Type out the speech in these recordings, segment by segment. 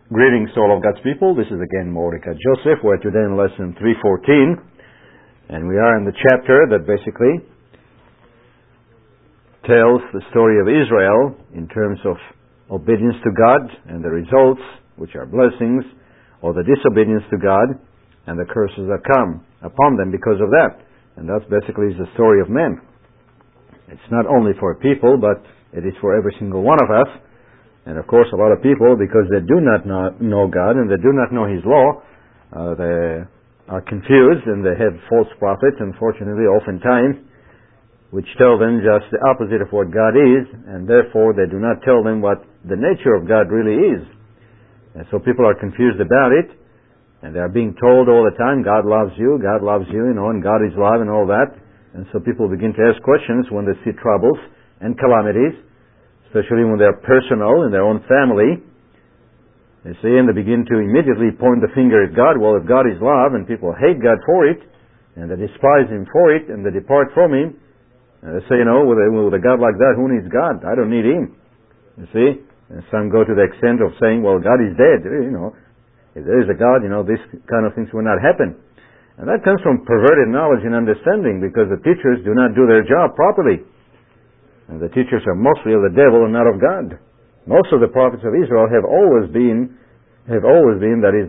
Greetings to all of God's people. This is again Mordecai Joseph. We're today in lesson 314, and we are in the chapter that basically tells the story of Israel in terms of obedience to God and the results, which are blessings, or the disobedience to God and the curses that come upon them because of that. And that's basically the story of men. It's not only for people, but it is for every single one of us. And of course, a lot of people, because they do not know God and they do not know His law, they are confused and they have false prophets, unfortunately, oftentimes, which tell them just the opposite of what God is, and therefore they do not tell them what the nature of God really is. And so people are confused about it, and they are being told all the time, God loves you, and God is love and all that. And so people begin to ask questions when they see troubles and calamities, especially when they're personal in their own family. You see, and they begin to immediately point the finger at God. Well, if God is love and people hate God for it, and they despise Him for it, and they depart from Him, and they say, with a God like that, who needs God? I don't need Him. You see? And some go to the extent of saying, well, God is dead. If there is a God, this kind of things will not happen. And that comes from perverted knowledge and understanding, because the teachers do not do their job properly. And the teachers are mostly of the devil and not of God. Most of the prophets of Israel have always been, that is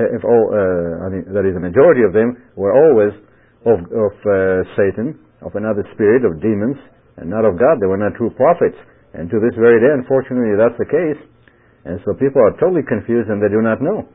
the majority of them were always of Satan, of another spirit, of demons, and not of God. They were not true prophets. And to this very day, unfortunately, that's the case. And so people are totally confused and they do not know.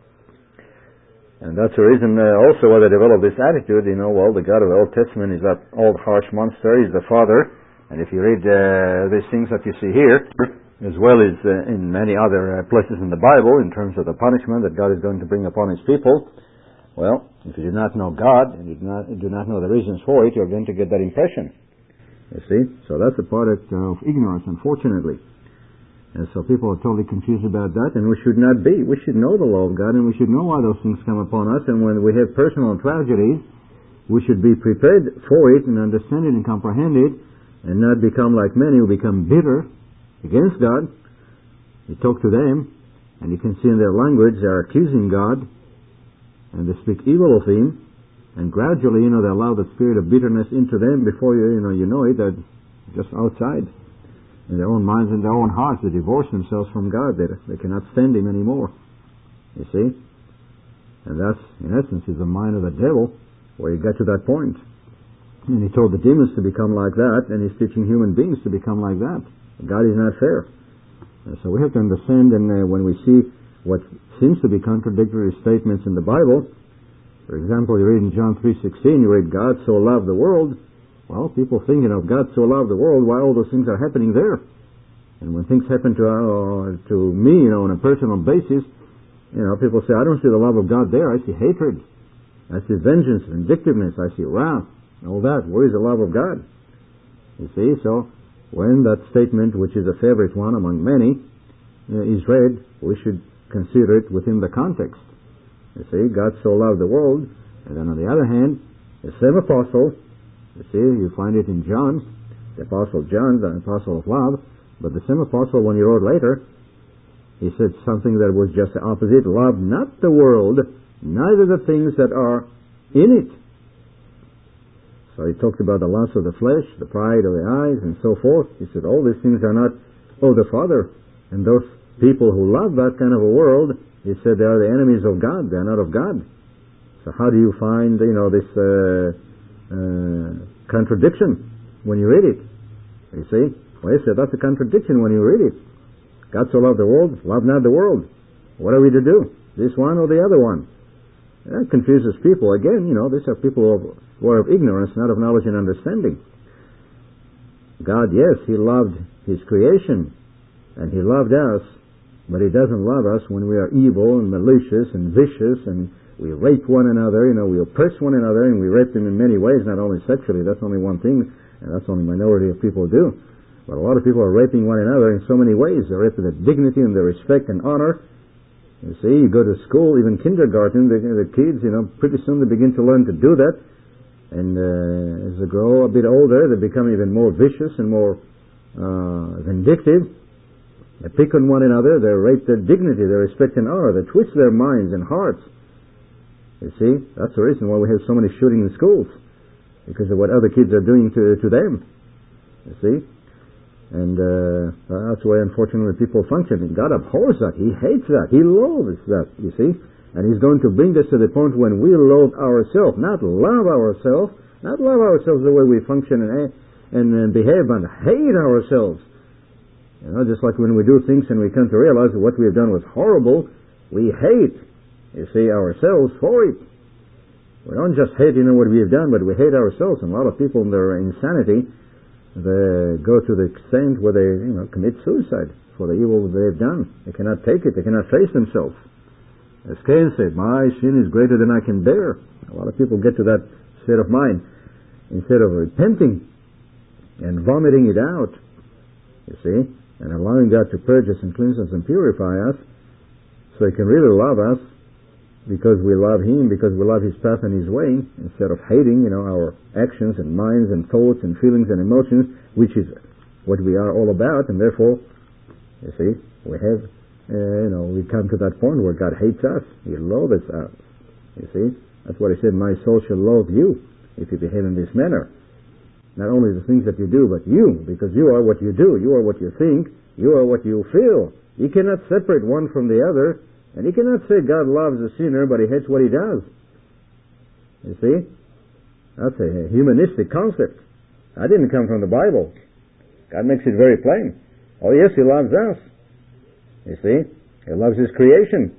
And that's the reason also why they develop this attitude, the God of the Old Testament is that old harsh monster, He's the Father. And if you read these things that you see here, as well as in many other places in the Bible, in terms of the punishment that God is going to bring upon His people, well, if you do not know God, and you do not know the reasons for it, you're going to get that impression. You see? So that's a product of ignorance, unfortunately. And so people are totally confused about that, and we should not be. We should know the law of God, and we should know why those things come upon us, and when we have personal tragedies, we should be prepared for it, and understand it, and comprehend it, and not become like many who become bitter against God. You talk to them, and you can see in their language they're accusing God, and they speak evil of Him, and gradually, they allow the spirit of bitterness into them. Before you know it, they're just outside in their own minds and their own hearts. They divorce themselves from God. They cannot stand Him anymore. You see? And that's, in essence, is the mind of the devil, where you get to that point. And He told the demons to become like that, and He's teaching human beings to become like that. God is not fair. And so we have to understand, and when we see what seems to be contradictory statements in the Bible, for example, you read in John 3:16, you read, God so loved the world. Well, people thinking of God so loved the world, why all those things are happening there? And when things happen to me, on a personal basis, people say, I don't see the love of God there. I see hatred. I see vengeance, vindictiveness. I see wrath. All that. Where is the love of God? You see, so when that statement, which is a favorite one among many, is read, we should consider it within the context. You see, God so loved the world, and then on the other hand, the same apostle, you see, you find it in John, the apostle John, the apostle of love, but the same apostle, when he wrote later, he said something that was just the opposite. Love not the world, neither the things that are in it. So he talked about the lust of the flesh, the pride of the eyes, and so forth. He said all these things are not of the Father. And those people who love that kind of a world, he said they are the enemies of God. They are not of God. So how do you find, this contradiction when you read it? You see? Well, he said that's a contradiction when you read it. God so loved the world, love not the world. What are we to do? This one or the other one? That confuses people. Again, these are people who are of ignorance, not of knowledge and understanding. God, yes, He loved His creation, and He loved us, but He doesn't love us when we are evil and malicious and vicious, and we rape one another, we oppress one another, and we rape them in many ways, not only sexually. That's only one thing, and that's only a minority of people do. But a lot of people are raping one another in so many ways. They're raping their dignity and their respect and honor. You see, you go to school, even kindergarten, the kids, pretty soon they begin to learn to do that. And as they grow a bit older, they become even more vicious and more vindictive. They pick on one another, they rate their dignity, their respect and honor, they twist their minds and hearts. You see, that's the reason why we have so many shootings in schools, because of what other kids are doing to them. You see? And that's why, unfortunately, people function. God abhors that. He hates that. He loathes that, you see? And He's going to bring us to the point when we loathe ourselves, not love ourselves the way we function and behave, but hate ourselves. You know, just like when we do things and we come to realize that what we have done was horrible, we hate, you see, ourselves for it. We don't just hate, what we have done, but we hate ourselves. And a lot of people in their insanity, they go to the extent where they, commit suicide for the evil that they have done. They cannot take it. They cannot face themselves. As Cain said, my sin is greater than I can bear. A lot of people get to that state of mind. Instead of repenting and vomiting it out, you see, and allowing God to purge us and cleanse us and purify us, so He can really love us because we love Him, because we love His path and His way, instead of hating, our actions and minds and thoughts and feelings and emotions, which is what we are all about. And therefore, you see, we have, we come to that point where God hates us. He loathes us. You see, that's what He said, my soul shall loathe you if you behave in this manner. Not only the things that you do, but you, because you are what you do, you are what you think, you are what you feel. You cannot separate one from the other, and you cannot say God loves a sinner, but He hates what he does. You see? That's a humanistic concept. That didn't come from the Bible. God makes it very plain. Oh yes, He loves us. You see? He loves His creation.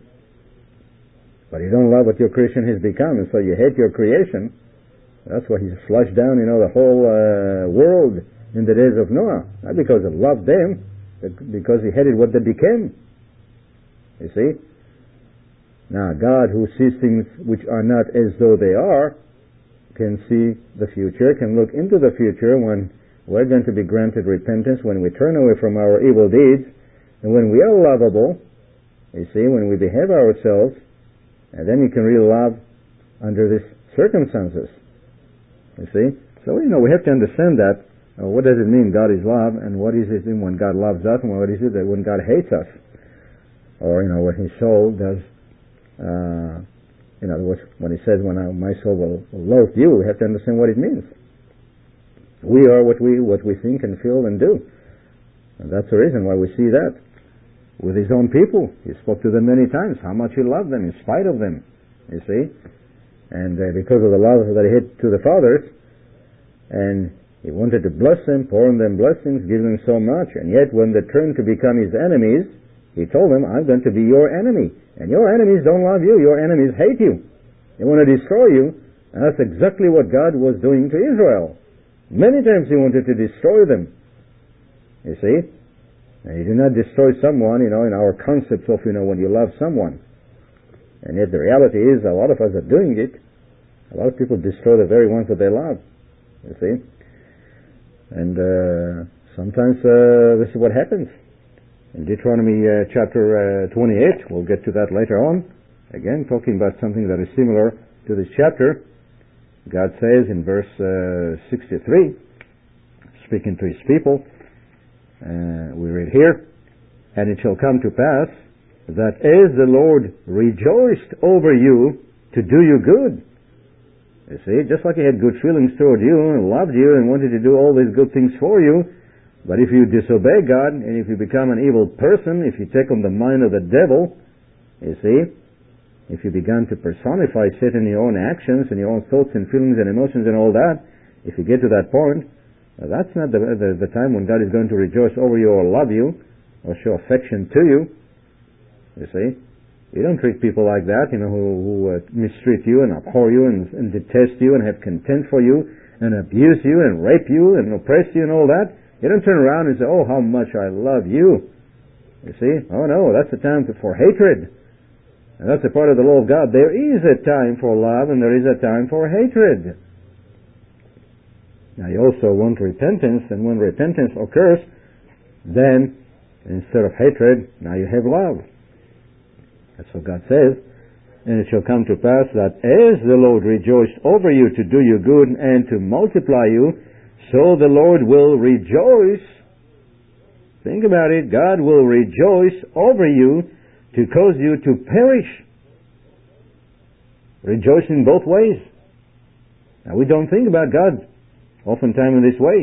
But you don't love what your creation has become, and so you hate your creation. That's why He flushed down, the whole world in the days of Noah. Not because He loved them, but because He hated what they became. You see? Now, God, who sees things which are not as though they are, can see the future, can look into the future when we're going to be granted repentance, when we turn away from our evil deeds, and when we are lovable, you see, when we behave ourselves, and then He can really love under these circumstances. You see? So, we have to understand that. What does it mean God is love, and what is it when God loves us, and what is it that when God hates us? Or, when His soul does, when He says, my soul will loathe you, we have to understand what it means. We are what we think and feel and do. And that's the reason why we see that. With His own people, He spoke to them many times, how much He loved them in spite of them. You see? And because of the love that He had to the fathers, and He wanted to bless them, pour on them blessings, give them so much, and yet when they turned to become His enemies, He told them, I'm going to be your enemy. And your enemies don't love you, your enemies hate you. They want to destroy you, and that's exactly what God was doing to Israel. Many times He wanted to destroy them. You see? And He did not destroy someone, in our concepts of, when you love someone. And yet the reality is, a lot of us are doing it. A lot of people destroy the very ones that they love. You see? And sometimes this is what happens. In Deuteronomy chapter 28, we'll get to that later on. Again, talking about something that is similar to this chapter. God says in verse 63, speaking to His people, we read here, and it shall come to pass that as the Lord rejoiced over you to do you good. You see, just like He had good feelings toward you and loved you and wanted to do all these good things for you, but if you disobey God and if you become an evil person, if you take on the mind of the devil, you see, if you begin to personify Satan in your own actions and your own thoughts and feelings and emotions and all that, if you get to that point, that's not the time when God is going to rejoice over you or love you or show affection to you. You see, you don't treat people like that, who mistreat you and abhor you and detest you and have contempt for you and abuse you and rape you and oppress you and all that. You don't turn around and say, oh, how much I love you. You see? Oh no, that's the time for hatred. And that's a part of the law of God. There is a time for love and there is a time for hatred. Now you also want repentance, and when repentance occurs, then instead of hatred, now you have love. That's what God says. And it shall come to pass that as the Lord rejoiced over you to do you good and to multiply you, so the Lord will rejoice Think about it. God will rejoice over you to cause you to perish. Rejoicing both ways. Now, we don't think about God oftentimes in this way.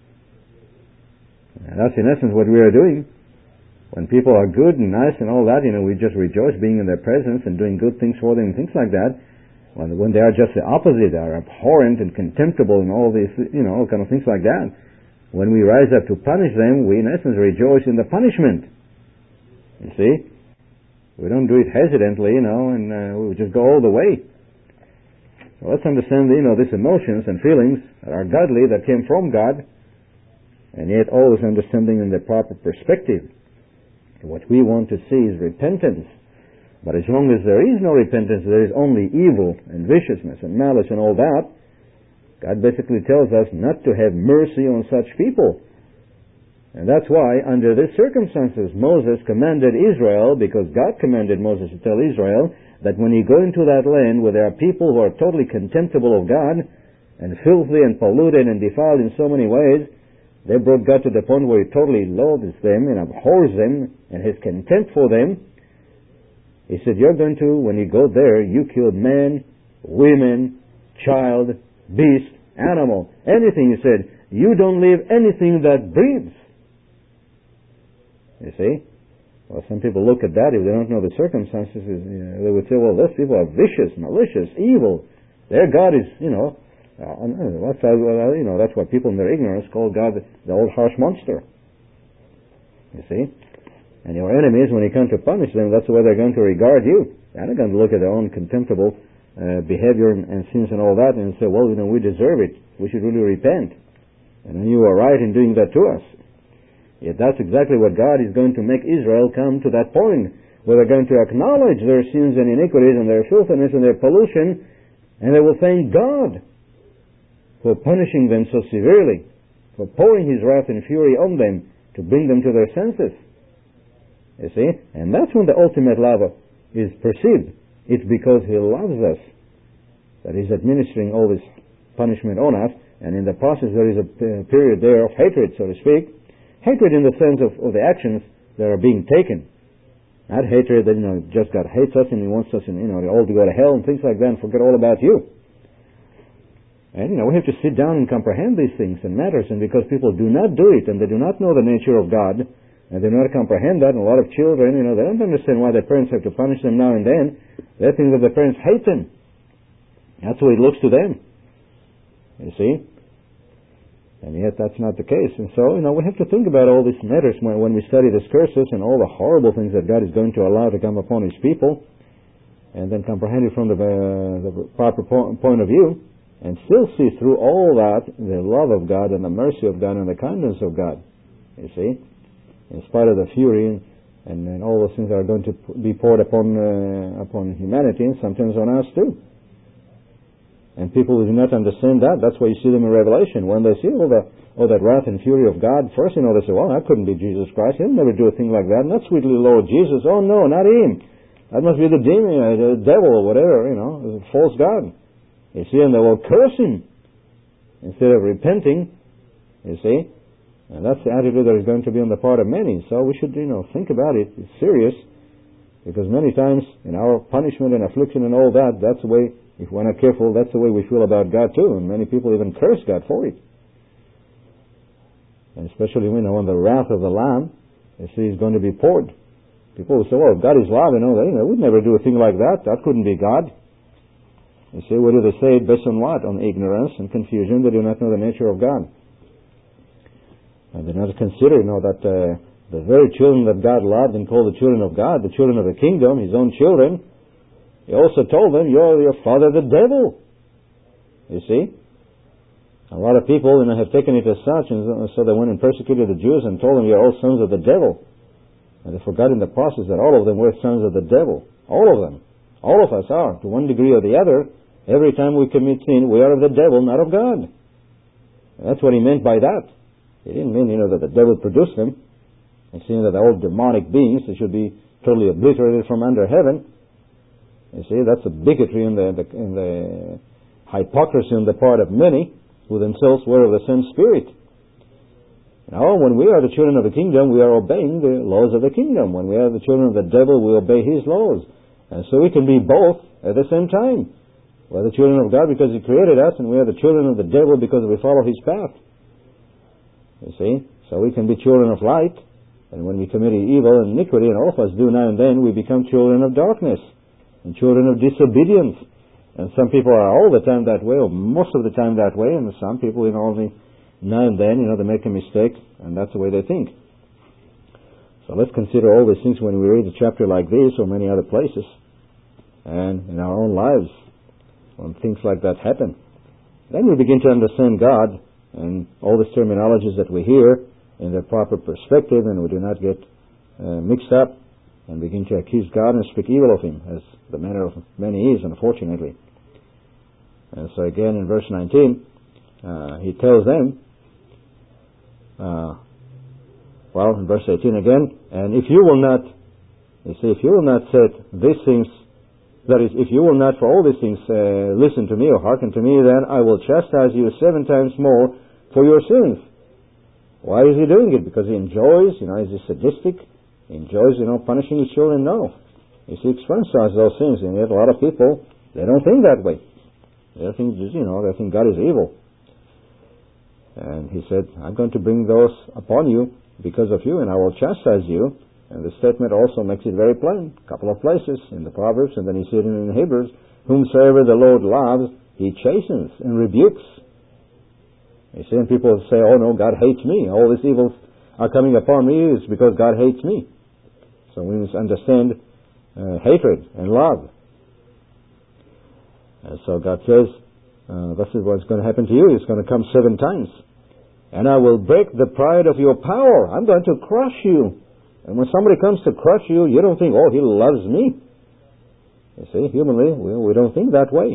And that's in essence what we are doing. When people are good and nice and all that, we just rejoice being in their presence and doing good things for them and things like that. When they are just the opposite, they are abhorrent and contemptible and all these, all kind of things like that. When we rise up to punish them, we in essence rejoice in the punishment. You see? We don't do it hesitantly, and we just go all the way. So let's understand, these emotions and feelings that are godly, that came from God, and yet always understanding in the proper perspective. What we want to see is repentance. But as long as there is no repentance, there is only evil and viciousness and malice and all that, God basically tells us not to have mercy on such people. And that's why, under these circumstances, Moses commanded Israel, because God commanded Moses to tell Israel, that when you go into that land where there are people who are totally contemptible of God, and filthy and polluted and defiled in so many ways, they brought God to the point where He totally loathes them and abhors them and has contempt for them. He said, you're going to, when you go there, you kill man, women, child, beast, animal, anything. He said, you don't leave anything that breathes. You see? Well, some people look at that, if they don't know the circumstances, they would say, well, those people are vicious, malicious, evil. Their God is, that's what people in their ignorance call God the old harsh monster. You see? And your enemies, when you come to punish them, that's the way they're going to regard you. They're not going to look at their own contemptible behavior and sins and all that and say, well, we deserve it. We should really repent. And you are right in doing that to us. Yet that's exactly what God is going to make Israel come to that point, where they're going to acknowledge their sins and iniquities and their filthiness and their pollution, and they will thank God for punishing them so severely, for pouring His wrath and fury on them to bring them to their senses. You see? And that's when the ultimate love is perceived. It's because He loves us that He's administering all this punishment on us, and in the process there is a period there of hatred, so to speak. Hatred in the sense of the actions that are being taken. Not hatred that, just God hates us and He wants us all to go to hell and things like that and forget all about you. And, we have to sit down and comprehend these things and matters, and because people do not do it and they do not know the nature of God, and they do not comprehend that, and a lot of children, they don't understand why their parents have to punish them now and then. They think that their parents hate them. That's the way it looks to them. You see? And yet that's not the case. And so, we have to think about all these matters when we study these curses and all the horrible things that God is going to allow to come upon His people, and then comprehend it from the proper point of view, and still see through all that the love of God and the mercy of God and the kindness of God. You see? In spite of the fury and all those things that are going to be poured upon humanity, and sometimes on us too. And people who do not understand that, that's why you see them in Revelation. When they see all that wrath and fury of God, first they say, well, that couldn't be Jesus Christ. He'll never do a thing like that. Not sweetly Lord Jesus. Oh no, not Him. That must be the demon, the devil or whatever, the false God. You see, and they will curse Him instead of repenting. You see? And that's the attitude that is going to be on the part of many. So we should, think about it. It's serious. Because many times in our punishment and affliction and all that, that's the way, if we're not careful, that's the way we feel about God too. And many people even curse God for it. And especially when the wrath of the Lamb, is going to be poured. People will say, well, God is love, they would never do a thing like that. That couldn't be God. You see, what do they say? Based on what? On ignorance and confusion. They do not know the nature of God. And they do not consider, that the very children that God loved and called the children of God, the children of the kingdom, His own children, He also told them, you're your father the devil. You see? A lot of people have taken it as such, and so they went and persecuted the Jews and told them, you're all sons of the devil. And they forgot in the process that all of them were sons of the devil. All of them. All of us are, to one degree or the other. Every time we commit sin, we are of the devil, not of God. And that's what He meant by that. He didn't mean, that the devil produced them, and seeing that all demonic beings, they should be totally obliterated from under heaven. You see, that's the bigotry and the hypocrisy on the part of many who themselves were of the same spirit. Now, when we are the children of the kingdom, we are obeying the laws of the kingdom. When we are the children of the devil, we obey his laws. And so we can be both at the same time. We are the children of God because he created us, and we are the children of the devil because we follow his path. You see? So we can be children of light, and when we commit evil and iniquity, and all of us do now and then, we become children of darkness and children of disobedience. And some people are all the time that way, or most of the time that way, and some people, only now and then, they make a mistake, and that's the way they think. So let's consider all these things when we read a chapter like this or many other places, and in our own lives, when things like that happen. Then we begin to understand God and all the terminologies that we hear in their proper perspective, and we do not get mixed up and begin to accuse God and speak evil of him, as the manner of many is, unfortunately. And so again in verse 19, he tells them, in verse 18 again, and if you will not, if you will not set these things, that is, if you will not for all these things listen to me or hearken to me, then I will chastise you 7 times more for your sins. Why is he doing it? Because he enjoys, is he sadistic? He enjoys, punishing his children? No. He seeks to exercise those sins, and yet a lot of people, they don't think that way. They think, they think God is evil. And he said, I'm going to bring those upon you because of you, and I will chastise you. And the statement also makes it very plain. A couple of places in the Proverbs, and then he said in Hebrews, whomsoever the Lord loves, he chastens and rebukes. You see, and people say, oh no, God hates me. All these evils are coming upon me is because God hates me. So we must understand hatred and love. And so God says, this is what's going to happen to you. It's going to come 7 times. And I will break the pride of your power. I'm going to crush you. And when somebody comes to crush you, you don't think, oh, he loves me. You see, humanly, we don't think that way.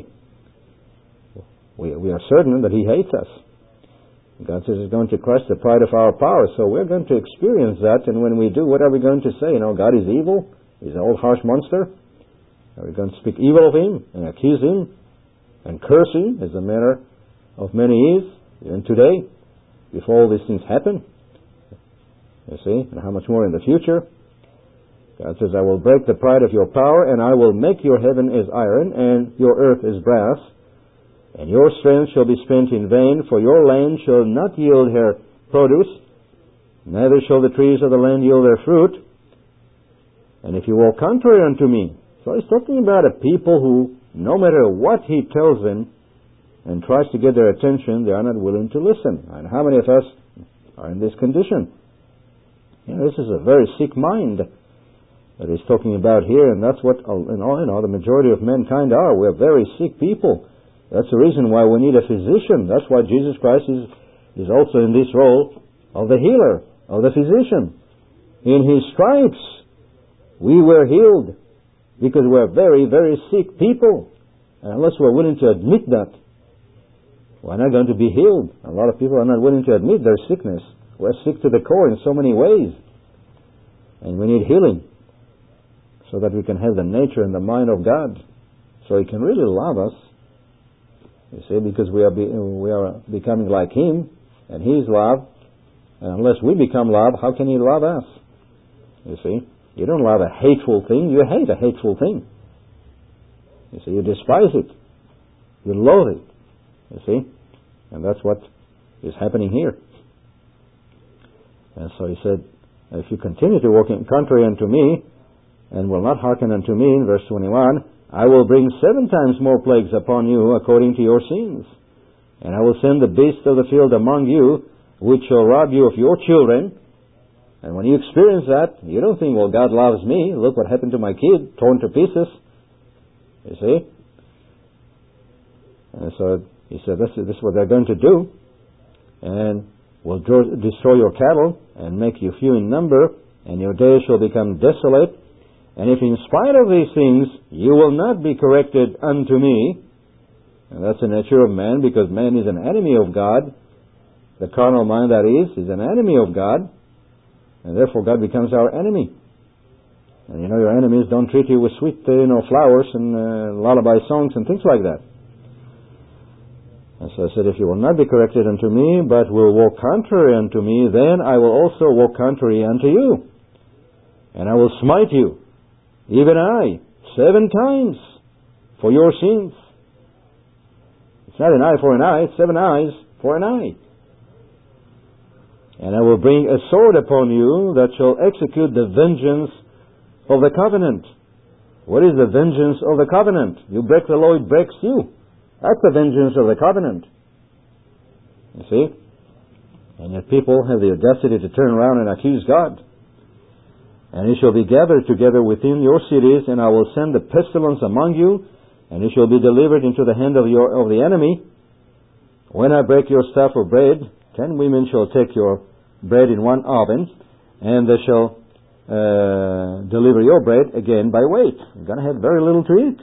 We are certain that he hates us. God says he's going to crush the pride of our power. So we're going to experience that, and when we do, what are we going to say? God is evil. He's an old harsh monster. Are we going to speak evil of him and accuse him and curse him, as the manner of many is, even today, before all these things happen? You see, and how much more in the future? God says, I will break the pride of your power, and I will make your heaven as iron, and your earth as brass, and your strength shall be spent in vain, for your land shall not yield her produce, neither shall the trees of the land yield their fruit. And if you walk contrary unto me, so he's talking about a people who, no matter what he tells them and tries to get their attention, they are not willing to listen. And how many of us are in this condition? This is a very sick mind that he's talking about here, and that's what the majority of mankind are. We're very sick people. That's the reason why we need a physician. That's why Jesus Christ is also in this role of the healer, of the physician. In his stripes we were healed, because we're very, very sick people. And unless we're willing to admit that, we're not going to be healed. A lot of people are not willing to admit their sickness. We're sick to the core in so many ways. And we need healing so that we can have the nature and the mind of God, so he can really love us. You see, because we are becoming like him, and he's love. And unless we become love, how can he love us? You see, you don't love a hateful thing, you hate a hateful thing. You see, you despise it. You loathe it. You see, and that's what is happening here. And so he said, if you continue to walk in contrary unto me, and will not hearken unto me, in verse 21, I will bring 7 times more plagues upon you according to your sins. And I will send the beasts of the field among you, which shall rob you of your children. And when you experience that, you don't think, well, God loves me. Look what happened to my kid, torn to pieces. You see? And so he said, this is what they're going to do. And will destroy your cattle and make you few in number, and your days shall become desolate. And if in spite of these things you will not be corrected unto me, and that's the nature of man, because man is an enemy of God, the carnal mind that is an enemy of God, and therefore God becomes our enemy. And your enemies don't treat you with sweet flowers and lullaby songs and things like that. And so I said, if you will not be corrected unto me, but will walk contrary unto me, then I will also walk contrary unto you. And I will smite you, even I, 7 times for your sins. It's not an eye for an eye, it's 7 eyes for an eye. And I will bring a sword upon you that shall execute the vengeance of the covenant. What is the vengeance of the covenant? You break the law, it breaks you. That's the vengeance of the covenant. You see? And yet people have the audacity to turn around and accuse God. And it shall be gathered together within your cities, and I will send the pestilence among you, and it shall be delivered into the hand of the enemy. When I break your staff of bread, 10 women shall take your bread in one oven, and they shall deliver your bread again by weight. You're going to have very little to eat.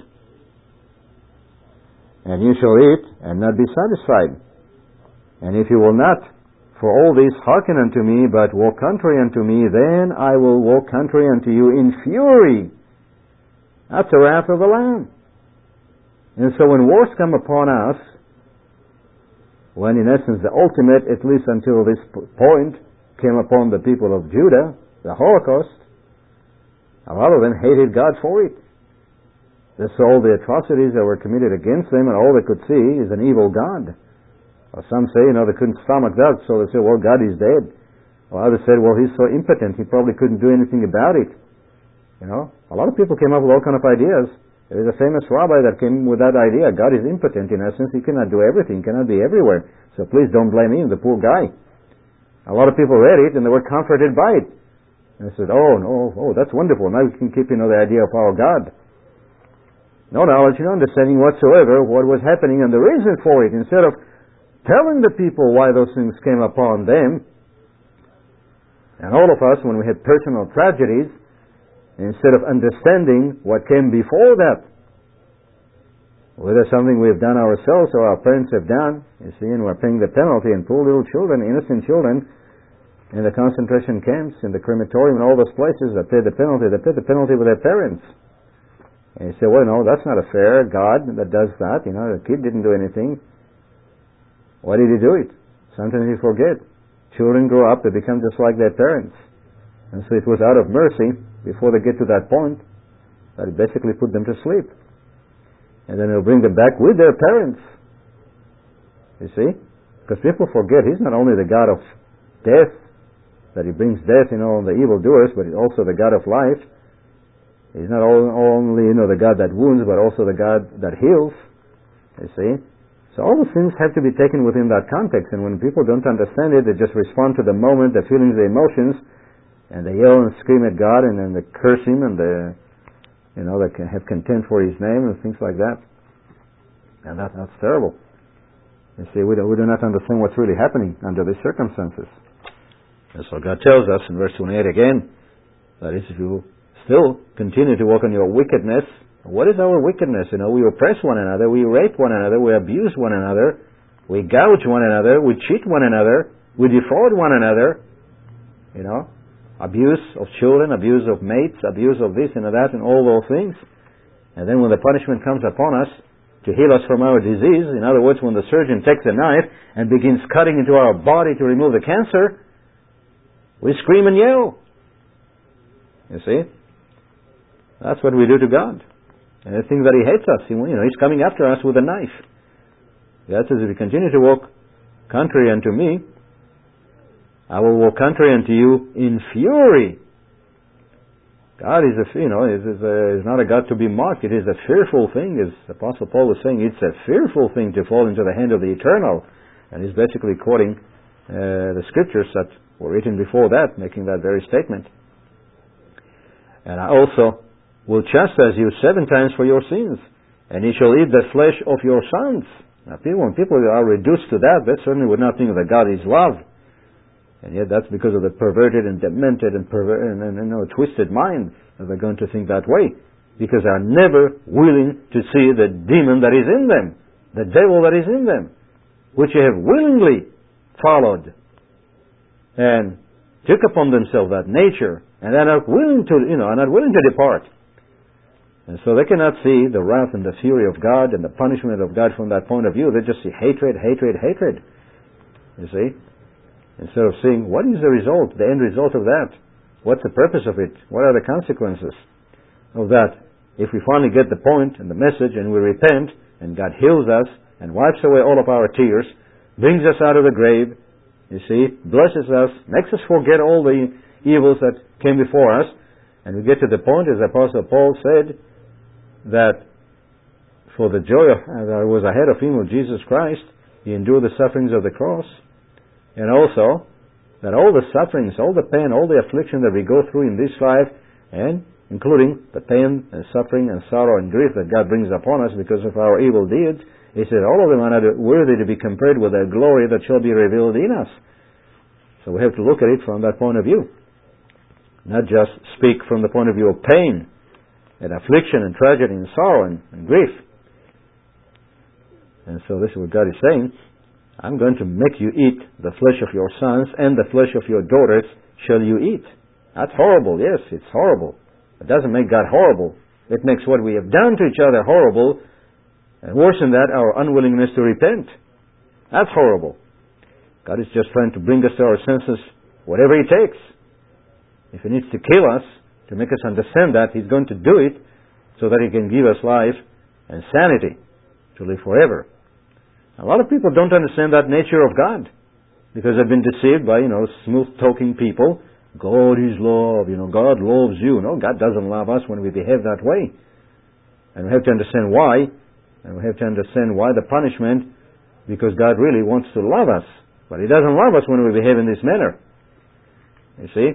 And you shall eat and not be satisfied. And if you will not for all this hearken unto me, but walk contrary unto me, then I will walk contrary unto you in fury. That's the wrath of the Lamb. And so when wars come upon us, when in essence the ultimate, at least until this point, came upon the people of Judah, the Holocaust, a lot of them hated God for it. They saw the atrocities that were committed against them, and all they could see is an evil God. Or some say, they couldn't stomach that, so they say, well, God is dead. Or others said, well, he's so impotent, he probably couldn't do anything about it. A lot of people came up with all kind of ideas. There is a famous rabbi that came with that idea. God is impotent, in essence. He cannot do everything, cannot be everywhere. So please don't blame him, the poor guy. A lot of people read it, and they were comforted by it. And they said, that's wonderful. Now we can keep, the idea of our God. No knowledge, no understanding whatsoever what was happening and the reason for it. Instead of telling the people why those things came upon them, and all of us, when we had personal tragedies, instead of understanding what came before that, whether something we have done ourselves or our parents have done, you see, and we're paying the penalty, and poor little children, innocent children, in the concentration camps, in the crematorium, and all those places that paid the penalty, they paid the penalty with their parents. And you say, well, no, that's not a fair God that does that. The kid didn't do anything. Why did he do it? Sometimes you forget. Children grow up, they become just like their parents. And so it was out of mercy, before they get to that point, that it basically put them to sleep. And then it'll bring them back with their parents. You see? Because people forget, he's not only the God of death, that he brings death, on the evildoers, but he's also the God of life. He's not only, the God that wounds, but also the God that heals. You see? So all the things have to be taken within that context. And when people don't understand it, they just respond to the moment, the feelings, the emotions, and they yell and scream at God, and then they curse him, and they have contempt for his name, and things like that. And that's terrible. You see, we do not understand what's really happening under these circumstances. And so God tells us in verse 28 again, that is, if you still continue to walk on your wickedness. What is our wickedness? We oppress one another, we rape one another, we abuse one another, we gouge one another, we cheat one another, we defraud one another. Abuse of children, abuse of mates, abuse of this and of that, and all those things. And then when the punishment comes upon us to heal us from our disease, in other words, when the surgeon takes a knife and begins cutting into our body to remove the cancer, we scream and yell. You see? That's what we do to God. And the thing that he hates us, he's coming after us with a knife. God says, if you continue to walk contrary unto me, I will walk contrary unto you in fury. God is is not a God to be mocked. It is a fearful thing, as Apostle Paul was saying. It's a fearful thing to fall into the hand of the Eternal. And he's basically quoting the scriptures that were written before that, making that very statement. And I also will chastise you 7 times for your sins, and he shall eat the flesh of your sons. Now, when people are reduced to that, they certainly would not think that God is love. And yet that's because of the perverted and demented and twisted minds that they're going to think that way. Because they are never willing to see the demon that is in them, the devil that is in them, which they have willingly followed and took upon themselves that nature, and are not willing to, are not willing to depart. And so they cannot see the wrath and the fury of God and the punishment of God from that point of view. They just see hatred, hatred, hatred. You see? Instead of seeing what is the result, the end result of that. What's the purpose of it? What are the consequences of that? If we finally get the point and the message and we repent and God heals us and wipes away all of our tears, brings us out of the grave, you see, blesses us, makes us forget all the evils that came before us, and we get to the point, as Apostle Paul said, that for the joy that was ahead of him, of Jesus Christ, he endured the sufferings of the cross, and also that all the sufferings, all the pain, all the affliction that we go through in this life, and including the pain and suffering and sorrow and grief that God brings upon us because of our evil deeds, he said all of them are not worthy to be compared with the glory that shall be revealed in us. So we have to look at it from that point of view, not just speak from the point of view of pain and affliction and tragedy and sorrow and grief. And so this is what God is saying. I'm going to make you eat the flesh of your sons and the flesh of your daughters shall you eat. That's horrible. Yes, it's horrible. It doesn't make God horrible. It makes what we have done to each other horrible, and worse than that, our unwillingness to repent. That's horrible. God is just trying to bring us to our senses whatever He takes. If He needs to kill us to make us understand that, He's going to do it so that He can give us life and sanity to live forever. A lot of people don't understand that nature of God because they've been deceived by, smooth-talking people. God is love, God loves you. No, God doesn't love us when we behave that way. And we have to understand why. And we have to understand why the punishment, because God really wants to love us. But He doesn't love us when we behave in this manner. You see?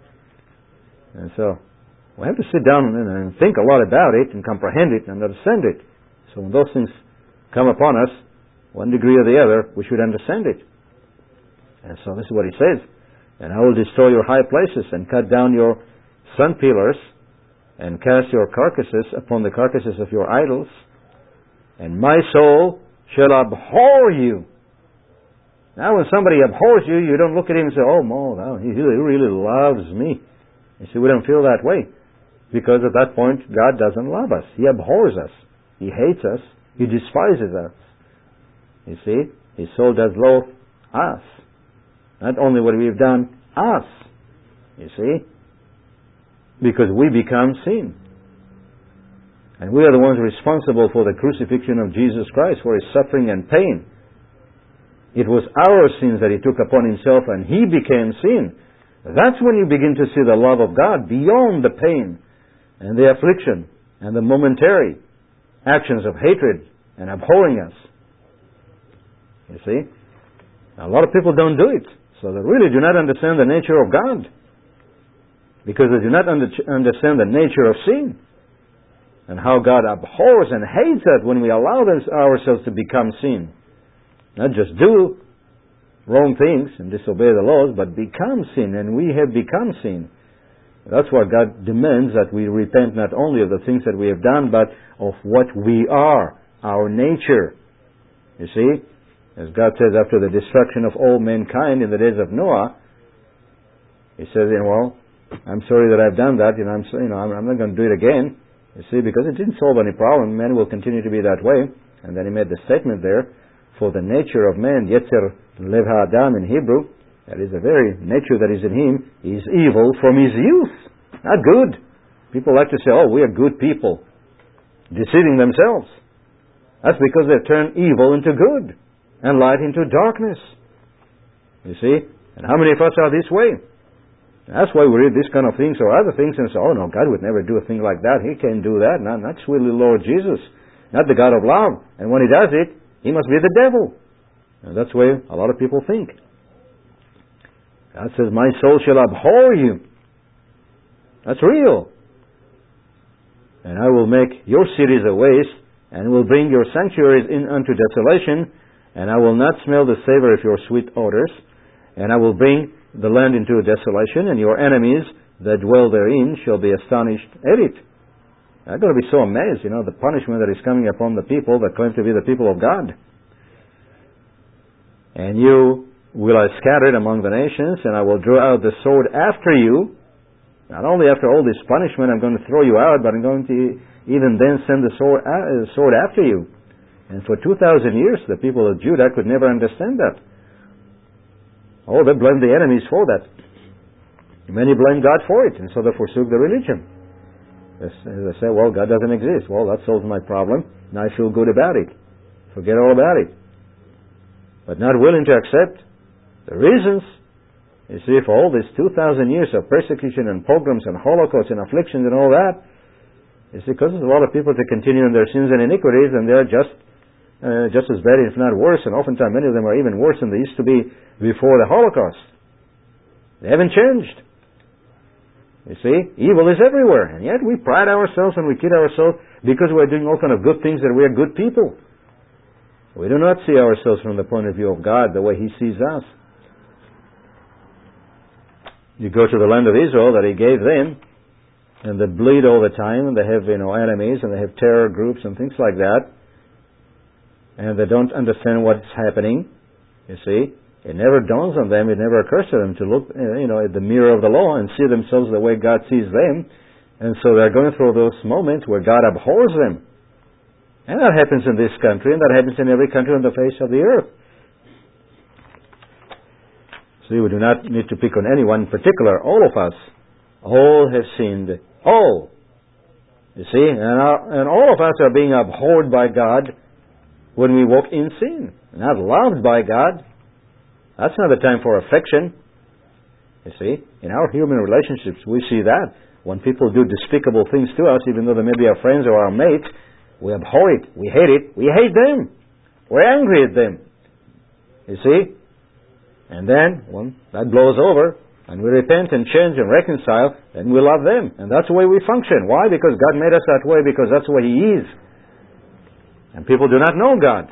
And so, we have to sit down and think a lot about it and comprehend it and understand it. So when those things come upon us, one degree or the other, we should understand it. And so this is what He says. And I will destroy your high places and cut down your sun pillars and cast your carcasses upon the carcasses of your idols. And my soul shall abhor you. Now when somebody abhors you, you don't look at him and say, oh, no, he really loves me. You see, we don't feel that way. Because at that point, God doesn't love us. He abhors us. He hates us. He despises us. You see, His soul does loathe us. Not only what we've done, us. You see? Because we become sin. And we are the ones responsible for the crucifixion of Jesus Christ, for His suffering and pain. It was our sins that He took upon Himself and He became sin. That's when you begin to see the love of God beyond the pain and the affliction and the momentary actions of hatred and abhorring us. You see? Now, a lot of people don't do it. So they really do not understand the nature of God. Because they do not understand the nature of sin. And how God abhors and hates that when we allow ourselves to become sin. Not just do wrong things and disobey the laws, but become sin. And we have become sin. That's why God demands that we repent not only of the things that we have done, but of what we are, our nature. You see? As God says after the destruction of all mankind in the days of Noah, He says, well, I'm sorry that I've done that, I'm not going to do it again. You see, because it didn't solve any problem. Men will continue to be that way. And then He made the statement there, for the nature of man, Yetzer Lev HaAdam in Hebrew, that is the very nature that is in him, is evil from his youth. Not good. People like to say, oh, we are good people. Deceiving themselves. That's because they've turned evil into good. And light into darkness. You see? And how many of us are this way? That's why we read this kind of things or other things and say, oh no, God would never do a thing like that. He can't do that. Not sweet little Lord Jesus. Not the God of love. And when He does it, He must be the devil. And that's the way a lot of people think. God says, my soul shall abhor you. That's real. And I will make your cities a waste, and will bring your sanctuaries in unto desolation, and I will not smell the savor of your sweet odors, and I will bring the land into desolation, and your enemies that dwell therein shall be astonished at it. They're going to be so amazed, the punishment that is coming upon the people that claim to be the people of God. And you will I scatter it among the nations, and I will draw out the sword after you, Not only after all this punishment I'm going to throw you out, but I'm going to even then send the sword after you. And for 2,000 years, the people of Judah could never understand that. Oh, they blamed the enemies for that. Many blamed God for it, and so they forsook the religion. They say, well, God doesn't exist. Well, that solves my problem. Now I feel good about it. Forget all about it. But not willing to accept the reasons. You see, for all these 2,000 years of persecution and pogroms and holocausts and afflictions and all that, it's because there's a lot of people to continue in their sins and iniquities, and they're just as bad, if not worse, and oftentimes many of them are even worse than they used to be before the Holocaust. They haven't changed. You see, evil is everywhere, and yet we pride ourselves and we kid ourselves because we're doing all kind of good things that we are good people. We do not see ourselves from the point of view of God the way He sees us. You go to the land of Israel that He gave them, and they bleed all the time, and they have enemies, and they have terror groups and things like that, and they don't understand what's happening. You see, it never dawns on them, it never occurs to them to look at the mirror of the law and see themselves the way God sees them, and so they're going through those moments where God abhors them. And that happens in this country, and that happens in every country on the face of the earth. See, we do not need to pick on anyone in particular. All of us, all have sinned. All. You see, and all of us are being abhorred by God when we walk in sin. Not loved by God. That's not the time for affection. You see, in our human relationships, we see that. When people do despicable things to us, even though they may be our friends or our mates, we abhor it. We hate it. We hate them. We're angry at them. You see? And then, when that blows over, and we repent and change and reconcile, then we love them. And that's the way we function. Why? Because God made us that way, because that's the way He is. And people do not know God.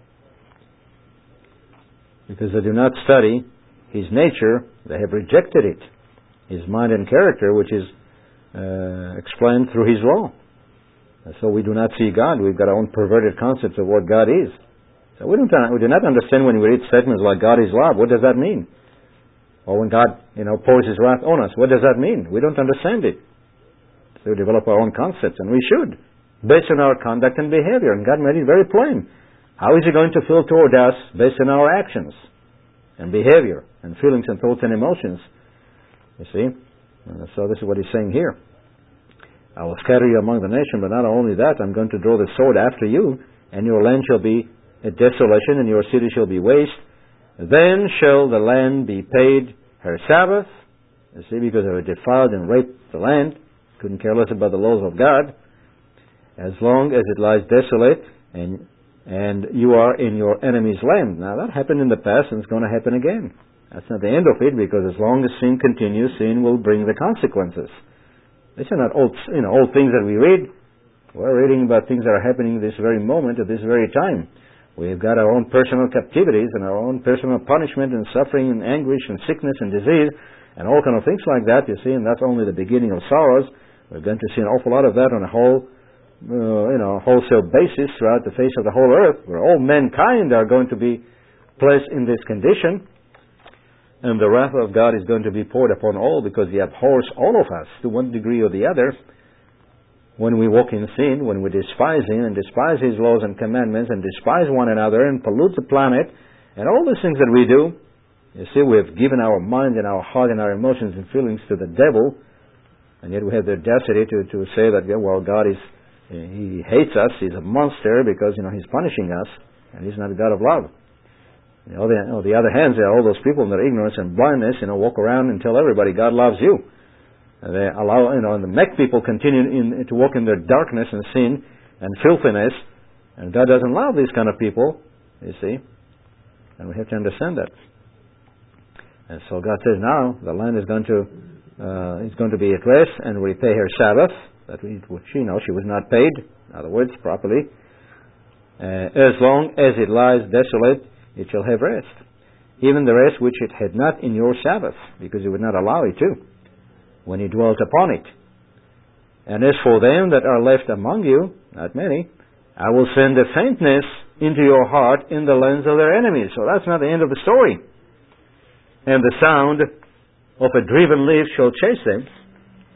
Because they do not study His nature, they have rejected it. His mind and character, which is explained through His law. And so we do not see God. We've got our own perverted concepts of what God is. So we do not understand when we read statements like God is love. What does that mean? Or when God, pours His wrath on us. What does that mean? We don't understand it. So we develop our own concepts, and we should, based on our conduct and behavior. And God made it very plain. How is He going to feel toward us based on our actions and behavior and feelings and thoughts and emotions? You see? So this is what He's saying here. I will scatter you among the nations, but not only that, I'm going to draw the sword after you, and your land shall be a desolation, and your city shall be waste. Then shall the land be paid her Sabbath, you see, because they were defiled and raped the land, couldn't care less about the laws of God, as long as it lies desolate, and you are in your enemy's land. Now that happened in the past, and it's going to happen again. That's not the end of it, because as long as sin continues, sin will bring the consequences. These are not old things that we read. We're reading about things that are happening this very moment, at this very time. We've got our own personal captivities and our own personal punishment and suffering and anguish and sickness and disease and all kind of things like that, you see, and that's only the beginning of sorrows. We're going to see an awful lot of that on a wholesale basis throughout the face of the whole earth, where all mankind are going to be placed in this condition. And the wrath of God is going to be poured upon all, because He abhors all of us to one degree or the other. When we walk in sin, when we despise Him and despise His laws and commandments and despise one another and pollute the planet and all the things that we do, you see, we have given our mind and our heart and our emotions and feelings to the devil, and yet we have the audacity to say that, well, God He hates us, He's a monster because, He's punishing us, and He's not a God of love. On the other hand, there are all those people in their ignorance and blindness, walk around and tell everybody God loves you. And they allow, and make people continue to walk in their darkness and sin and filthiness, and God doesn't love these kind of people, you see. And we have to understand that. And so God says now the land is going to be at rest and repay her Sabbath, which she was not paid, in other words, properly. As long as it lies desolate, it shall have rest, even the rest which it had not in your Sabbath, because you would not allow it to, when He dwelt upon it. And as for them that are left among you, not many, I will send a faintness into your heart in the lands of their enemies. So that's not the end of the story. And the sound of a driven leaf shall chase them,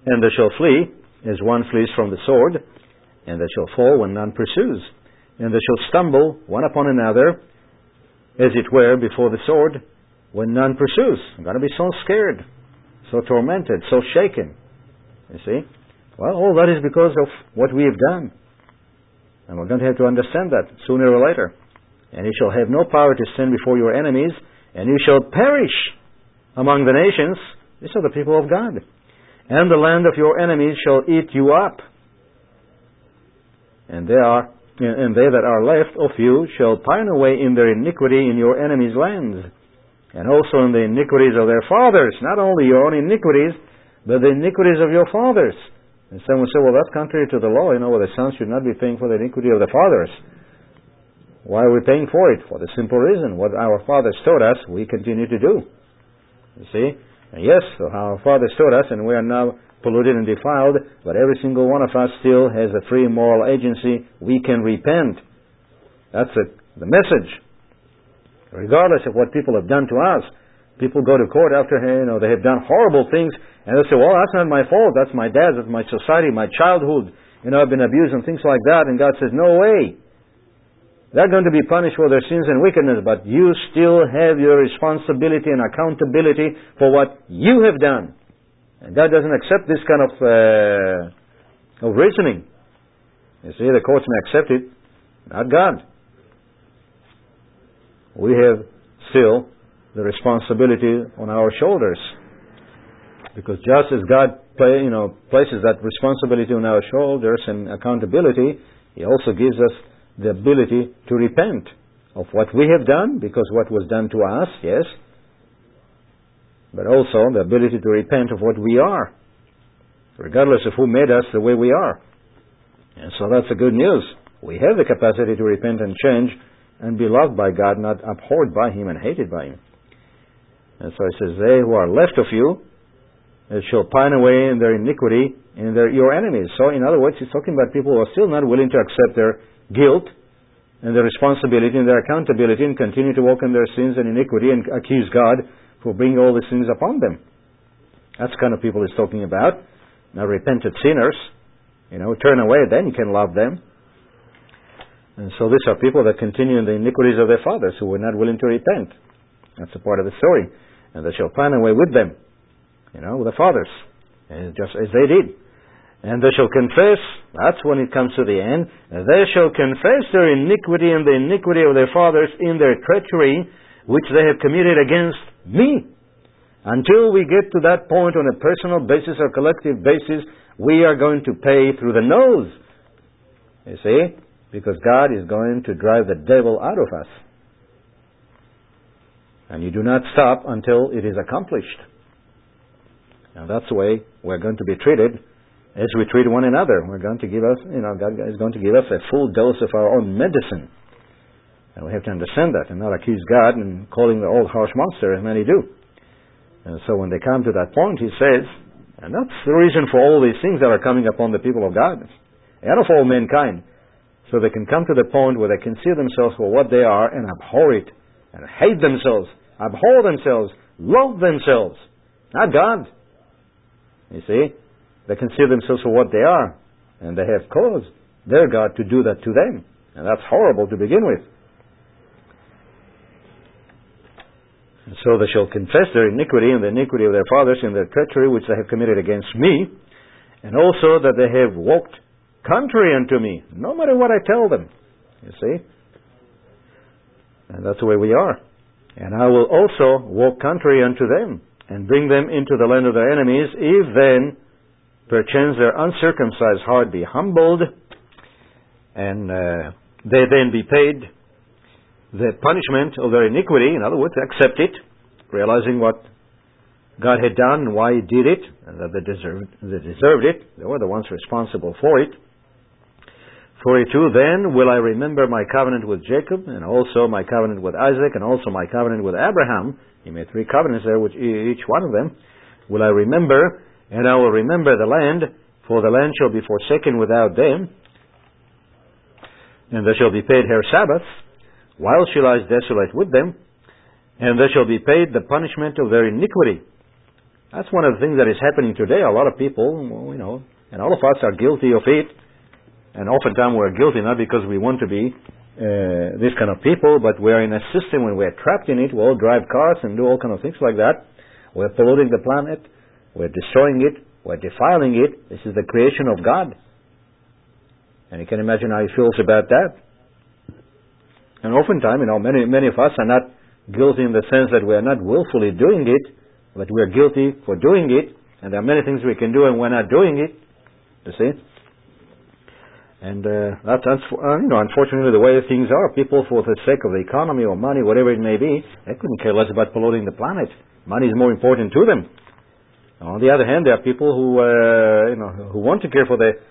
And they shall flee as one flees from the sword, and they shall fall when none pursues. And they shall stumble one upon another, as it were, before the sword, when none pursues. I'm going to be so scared, so tormented, so shaken. You see? Well, all that is because of what we have done. And we're going to have to understand that sooner or later. And you shall have no power to stand before your enemies, and you shall perish among the nations. These are the people of God. And the land of your enemies shall eat you up. And they that are left of you shall pine away in their iniquity in your enemies' lands, and also in the iniquities of their fathers. Not only your own iniquities, but the iniquities of your fathers. And someone will say, well, that's contrary to the law. Where the sons should not be paying for the iniquity of the fathers. Why are we paying for it? For the simple reason, what our fathers taught us, we continue to do. You see? And yes, so our fathers taught us, and we are now polluted and defiled, but every single one of us still has a free moral agency. We can repent. That's the message. Regardless of what people have done to us. People go to court after, they have done horrible things, and they say, well, that's not my fault. That's my dad's, that's my society, my childhood. I've been abused and things like that. And God says, no way. They're going to be punished for their sins and wickedness, but you still have your responsibility and accountability for what you have done. And God doesn't accept this kind of reasoning. You see, the courts may accept it, not God. We have still the responsibility on our shoulders. Because just as God places that responsibility on our shoulders and accountability, He also gives us the ability to repent of what we have done, because what was done to us, yes, but also the ability to repent of what we are, regardless of who made us the way we are. And so that's the good news. We have the capacity to repent and change and be loved by God, not abhorred by Him and hated by Him. And so it says, they who are left of you shall pine away in their iniquity in your enemies. So in other words, He's talking about people who are still not willing to accept their guilt and their responsibility and their accountability, and continue to walk in their sins and iniquity and accuse God for bringing all these things upon them. That's the kind of people He's talking about. Now, repentant sinners, turn away, then you can love them. And so these are people that continue in the iniquities of their fathers, who were not willing to repent. That's a part of the story. And they shall pine away with them, with the fathers, and just as they did. And they shall confess, that's when it comes to the end, they shall confess their iniquity and the iniquity of their fathers in their treachery, which they have committed against me. Until we get to that point on a personal basis or collective basis, we are going to pay through the nose. You see? Because God is going to drive the devil out of us. And you do not stop until it is accomplished. And that's the way we're going to be treated as we treat one another. We're going to give us, God is going to give us a full dose of our own medicine. And we have to understand that and not accuse God and call Him the old harsh monster as many do. And so when they come to that point, He says, and that's the reason for all these things that are coming upon the people of God and of all mankind. So they can come to the point where they can see themselves for what they are and abhor it and hate themselves, abhor themselves, loathe themselves, not God. You see? They can see themselves for what they are, and they have caused their God to do that to them. And that's horrible to begin with. And so they shall confess their iniquity and the iniquity of their fathers in their treachery which they have committed against me, and also that they have walked contrary unto me, no matter what I tell them. You see? And that's the way we are. And I will also walk contrary unto them, and bring them into the land of their enemies, if then perchance their uncircumcised heart be humbled, and they then be paid the punishment of their iniquity. In other words, accept it, realizing what God had done and why He did it, and that they deserved it. They were the ones responsible for it. 42, then will I remember my covenant with Jacob, and also my covenant with Isaac, and also my covenant with Abraham. He made 3 covenants there, which each one of them will I remember, and I will remember the land, for the land shall be forsaken without them, and they shall be paid her Sabbaths, while she lies desolate with them, and they shall be paid the punishment of their iniquity. That's one of the things that is happening today. A lot of people, and all of us are guilty of it. And oftentimes we're guilty not because we want to be this kind of people, but we're in a system when we're trapped in it. We all drive cars and do all kind of things like that. We're polluting the planet. We're destroying it. We're defiling it. This is the creation of God. And you can imagine how he feels about that. And oftentimes, many of us are not guilty in the sense that we are not willfully doing it, but we are guilty for doing it. And there are many things we can do and we're not doing it. You see? And that's unfortunately the way things are. People, for the sake of the economy or money, whatever it may be, they couldn't care less about polluting the planet. Money is more important to them. On the other hand, there are people who want to care for the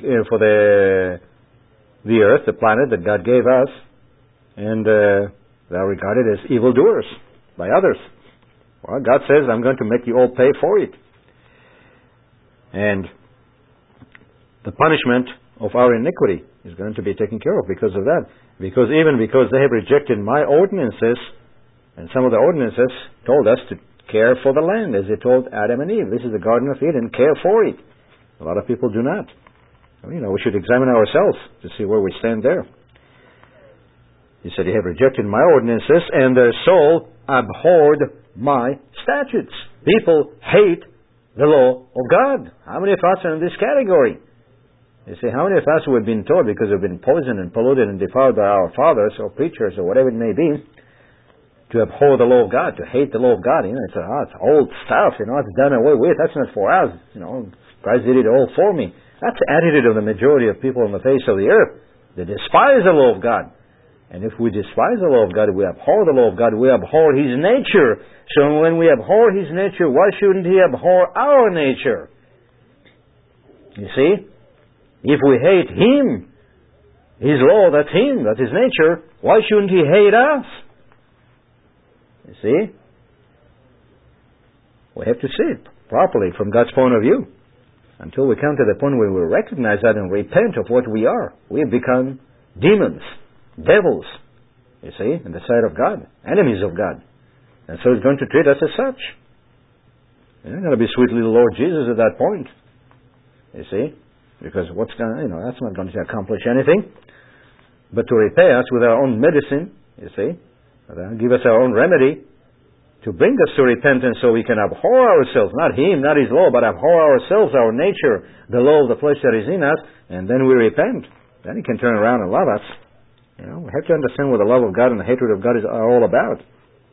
earth, the planet that God gave us, and they are regarded as evildoers by others. Well, God says, I'm going to make you all pay for it. And the punishment of our iniquity is going to be taken care of because of that. Because they have rejected my ordinances, and some of the ordinances told us to care for the land, as it told Adam and Eve. This is the Garden of Eden, care for it. A lot of people do not. We should examine ourselves to see where we stand there. He said, you have rejected my ordinances, and their soul abhorred my statutes. People hate the law of God. How many of us are in this category? You see, how many of us who have been taught, because we've been poisoned and polluted and defiled by our fathers or preachers or whatever it may be, to abhor the law of God, to hate the law of God? It's old stuff, it's done away with. That's not for us. Christ did it all for me. That's the attitude of the majority of people on the face of the earth. They despise the law of God. And if we despise the law of God, we abhor the law of God, we abhor His nature. So when we abhor His nature, why shouldn't He abhor our nature? You see? If we hate Him, His law, that's Him, that's His nature, why shouldn't He hate us? You see? We have to see it properly from God's point of view. Until we come to the point where we recognize that and repent of what we are. We have become demons, devils, you see, in the sight of God, enemies of God. And so He's going to treat us as such. You're not going to be sweet little Lord Jesus at that point, you see, because that's not going to accomplish anything. But to repay us with our own medicine, you see, give us our own remedy, to bring us to repentance so we can abhor ourselves, not Him, not His law, but abhor ourselves, our nature, the law of the flesh that is in us, and then we repent. Then He can turn around and love us. We have to understand what the love of God and the hatred of God are all about.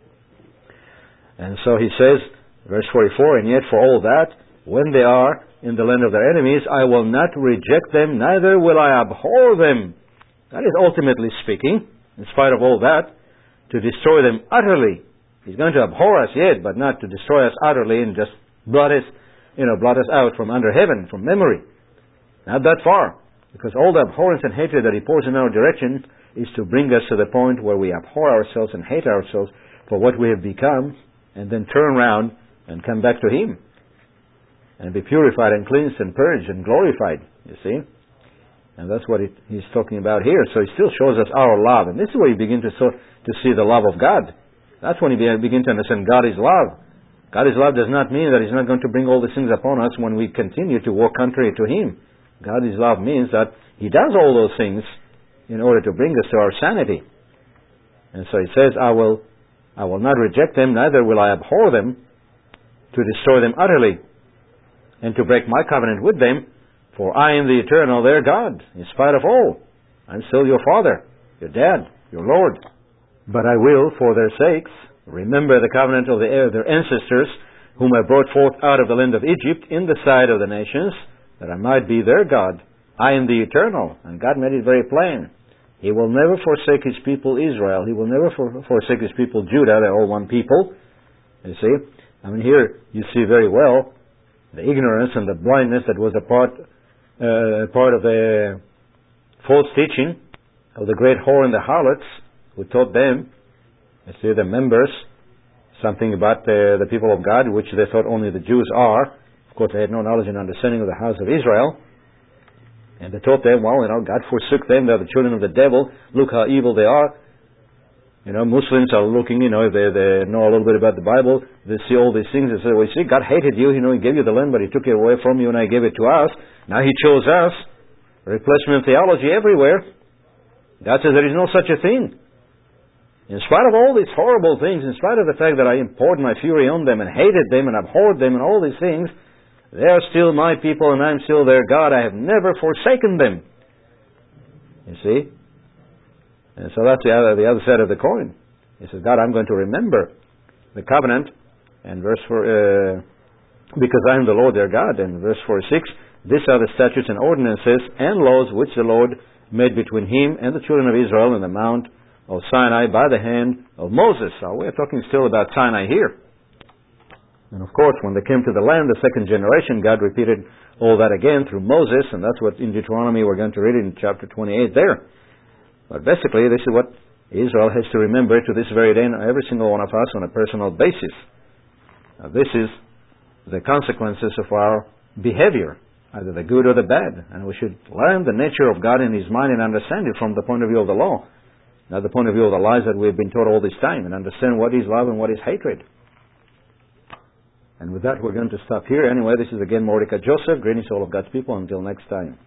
And so He says, verse 44, and yet for all that, when they are in the land of their enemies, I will not reject them, neither will I abhor them. That is ultimately speaking, in spite of all that, to destroy them utterly. He's going to abhor us yet, but not to destroy us utterly and just blot us out from under heaven, from memory. Not that far. Because all the abhorrence and hatred that He pours in our direction is to bring us to the point where we abhor ourselves and hate ourselves for what we have become, and then turn around and come back to Him. And be purified and cleansed and purged and glorified, you see. And that's what He's talking about here. So He still shows us our love. And this is where you begin to see the love of God. That's when you begin to understand God is love. God is love does not mean that He's not going to bring all these things upon us when we continue to walk contrary to Him. God is love means that He does all those things in order to bring us to our sanity. And so He says, I will not reject them, neither will I abhor them, to destroy them utterly, and to break my covenant with them, for I am the eternal, their God, in spite of all. I'm still your Father, your Dad, your Lord. But I will, for their sakes, remember the covenant of their ancestors, whom I brought forth out of the land of Egypt in the sight of the nations, that I might be their God. I am the eternal. And God made it very plain. He will never forsake His people Israel. He will never forsake His people Judah. They're all one people. You see? Here you see very well the ignorance and the blindness that was a part of the false teaching of the great whore and the harlots, who taught them, the members, something about the people of God, which they thought only the Jews are. Of course, they had no knowledge and understanding of the house of Israel. And they taught them, God forsook them, they're the children of the devil. Look how evil they are. Muslims are looking, if they know a little bit about the Bible, they see all these things, they say, well, you see, God hated you, He gave you the land, but He took it away from you and He gave it to us. Now He chose us. Replacement theology everywhere. God says there is no such a thing. In spite of all these horrible things, in spite of the fact that I poured my fury on them and hated them and abhorred them and all these things, they are still my people and I am still their God. I have never forsaken them. You see? And so that's the other side of the coin. He says, God, I'm going to remember the covenant. And verse 4, because I am the Lord their God. And verse 46, these are the statutes and ordinances and laws which the Lord made between Him and the children of Israel in the Mount of Sinai by the hand of Moses. So we're talking still about Sinai here. And of course, when they came to the land, the second generation, God repeated all that again through Moses, and that's what in Deuteronomy we're going to read in chapter 28 there. But basically, this is what Israel has to remember to this very day, and every single one of us on a personal basis. Now, this is the consequences of our behavior, either the good or the bad. And we should learn the nature of God in His mind and understand it from the point of view of the law, not the point of view of the lies that we've been taught all this time, and understand what is love and what is hatred. And with that, we're going to stop here. Anyway, this is again Mordecai Joseph. Greetings to all of God's people. Until next time.